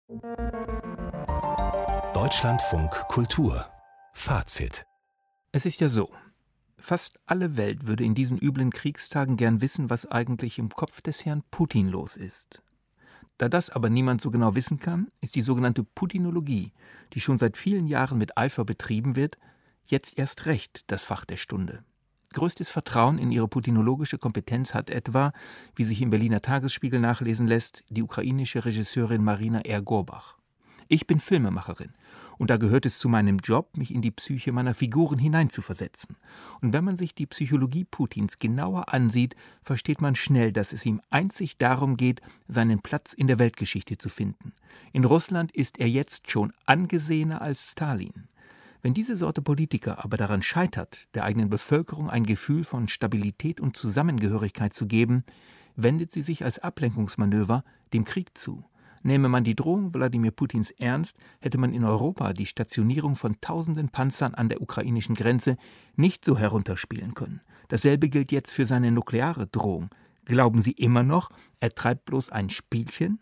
Deutschlandfunk Kultur Fazit. Es ist ja so, fast alle Welt würde in diesen üblen Kriegstagen gern wissen, was eigentlich im Kopf des Herrn Putin los ist. Da das aber niemand so genau wissen kann, ist die sogenannte Putinologie, die schon seit vielen Jahren mit Eifer betrieben wird, jetzt erst recht das Fach der Stunde. Größtes Vertrauen in ihre putinologische Kompetenz hat etwa, wie sich im Berliner Tagesspiegel nachlesen lässt, die ukrainische Regisseurin Marina R-Gorbach. Ich bin Filmemacherin und da gehört es zu meinem Job, mich in die Psyche meiner Figuren hineinzuversetzen. Und wenn man sich die Psychologie Putins genauer ansieht, versteht man schnell, dass es ihm einzig darum geht, seinen Platz in der Weltgeschichte zu finden. In Russland ist er jetzt schon angesehener als Stalin. Wenn diese Sorte Politiker aber daran scheitert, der eigenen Bevölkerung ein Gefühl von Stabilität und Zusammengehörigkeit zu geben, wendet sie sich als Ablenkungsmanöver dem Krieg zu. Nähme man die Drohung Wladimir Putins ernst, hätte man in Europa die Stationierung von tausenden Panzern an der ukrainischen Grenze nicht so herunterspielen können. Dasselbe gilt jetzt für seine nukleare Drohung. Glauben Sie immer noch, er treibt bloß ein Spielchen?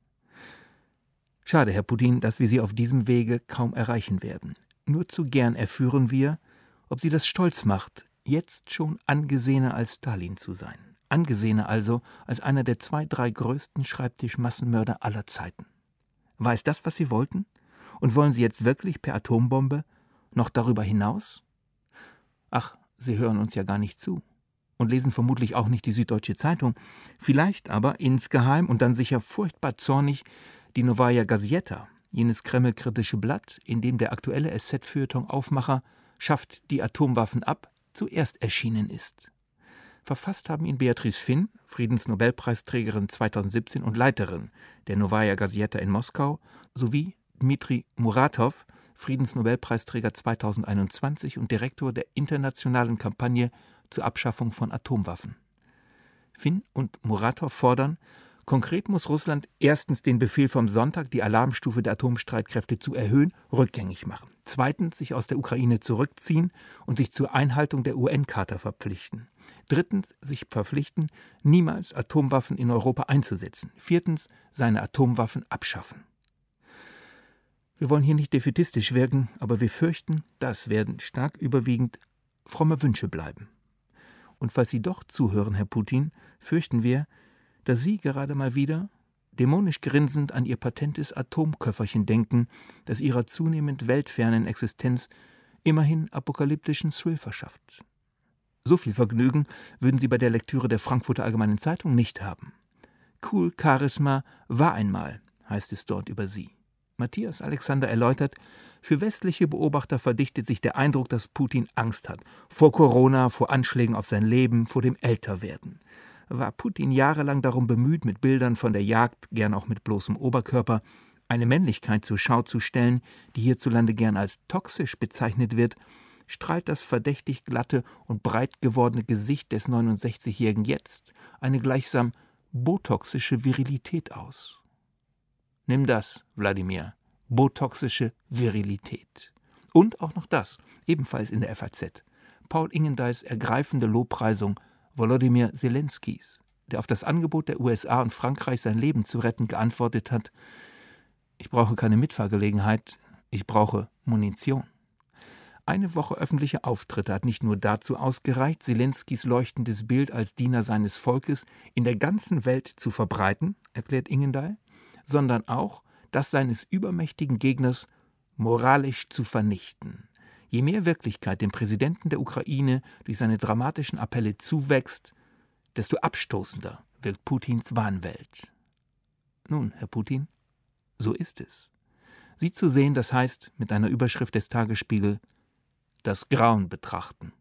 Schade, Herr Putin, dass wir Sie auf diesem Wege kaum erreichen werden. Nur zu gern erführen wir, ob Sie das stolz macht, jetzt schon angesehener als Stalin zu sein. Angesehener also als einer der 2, 3 größten Schreibtischmassenmörder aller Zeiten. War es das, was Sie wollten? Und wollen Sie jetzt wirklich per Atombombe noch darüber hinaus? Ach, Sie hören uns ja gar nicht zu und lesen vermutlich auch nicht die Süddeutsche Zeitung, vielleicht aber insgeheim und dann sicher furchtbar zornig die Novaja Gazeta, jenes kremlkritische Blatt, in dem der aktuelle SZ-Feuilleton-Aufmacher Schafft die Atomwaffen ab zuerst erschienen ist. Verfasst haben ihn Beatrice Finn, Friedensnobelpreisträgerin 2017 und Leiterin der Novaja Gazeta in Moskau, sowie Dmitri Muratov, Friedensnobelpreisträger 2021 und Direktor der internationalen Kampagne zur Abschaffung von Atomwaffen. Finn und Muratov fordern, konkret muss Russland erstens den Befehl vom Sonntag, die Alarmstufe der Atomstreitkräfte zu erhöhen, rückgängig machen. Zweitens sich aus der Ukraine zurückziehen und sich zur Einhaltung der UN-Charta verpflichten. Drittens sich verpflichten, niemals Atomwaffen in Europa einzusetzen. Viertens seine Atomwaffen abschaffen. Wir wollen hier nicht defätistisch wirken, aber wir fürchten, das werden stark überwiegend fromme Wünsche bleiben. Und falls Sie doch zuhören, Herr Putin, fürchten wir, dass Sie gerade mal wieder dämonisch grinsend an Ihr patentes Atomköfferchen denken, das Ihrer zunehmend weltfernen Existenz immerhin apokalyptischen Thrill verschafft. So viel Vergnügen würden Sie bei der Lektüre der Frankfurter Allgemeinen Zeitung nicht haben. Cool Charisma war einmal, heißt es dort über Sie. Matthias Alexander erläutert, für westliche Beobachter verdichtet sich der Eindruck, dass Putin Angst hat. Vor Corona, vor Anschlägen auf sein Leben, vor dem Älterwerden. War Putin jahrelang darum bemüht, mit Bildern von der Jagd, gern auch mit bloßem Oberkörper, eine Männlichkeit zur Schau zu stellen, die hierzulande gern als toxisch bezeichnet wird, strahlt das verdächtig glatte und breit gewordene Gesicht des 69-Jährigen jetzt eine gleichsam botoxische Virilität aus. Nimm das, Wladimir, botoxische Virilität. Und auch noch das, ebenfalls in der FAZ, Paul Ingendeis ergreifende Lobpreisung Volodymyr Zelenskys, der auf das Angebot der USA und Frankreich, sein Leben zu retten, geantwortet hat: Ich brauche keine Mitfahrgelegenheit, ich brauche Munition. Eine Woche öffentliche Auftritte hat nicht nur dazu ausgereicht, Zelenskys leuchtendes Bild als Diener seines Volkes in der ganzen Welt zu verbreiten, erklärt Ingendey, sondern auch, das seines übermächtigen Gegners moralisch zu vernichten. Je mehr Wirklichkeit dem Präsidenten der Ukraine durch seine dramatischen Appelle zuwächst, desto abstoßender wirkt Putins Wahnwelt. Nun, Herr Putin, so ist es. Sie zu sehen, das heißt, mit einer Überschrift des Tagesspiegel, das Grauen betrachten.